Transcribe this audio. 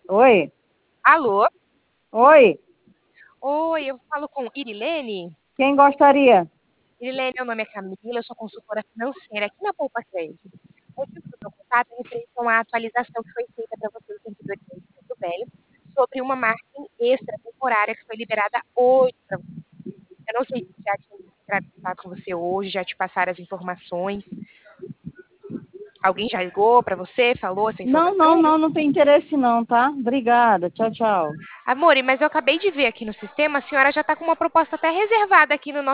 Oi? Alô? Oi? Oi, eu falo com Irilene. Quem gostaria? Irilene, meu nome é Camila, eu sou consultora financeira aqui na Poupa Crédito. O motivo do meu contato é referente a uma atualização que foi feita para você, o servidor de Muito Velho, sobre uma margem extra temporária que foi liberada hoje para você. Eu não sei se já tinha entrado em contato com você hoje, já te passaram as informações. Alguém já ligou para você, falou essa Não, não, informação? não, não tem interesse não, tá? Obrigada. Tchau, tchau. Amore, mas eu acabei de ver aqui no sistema, a senhora já está com uma proposta até reservada aqui no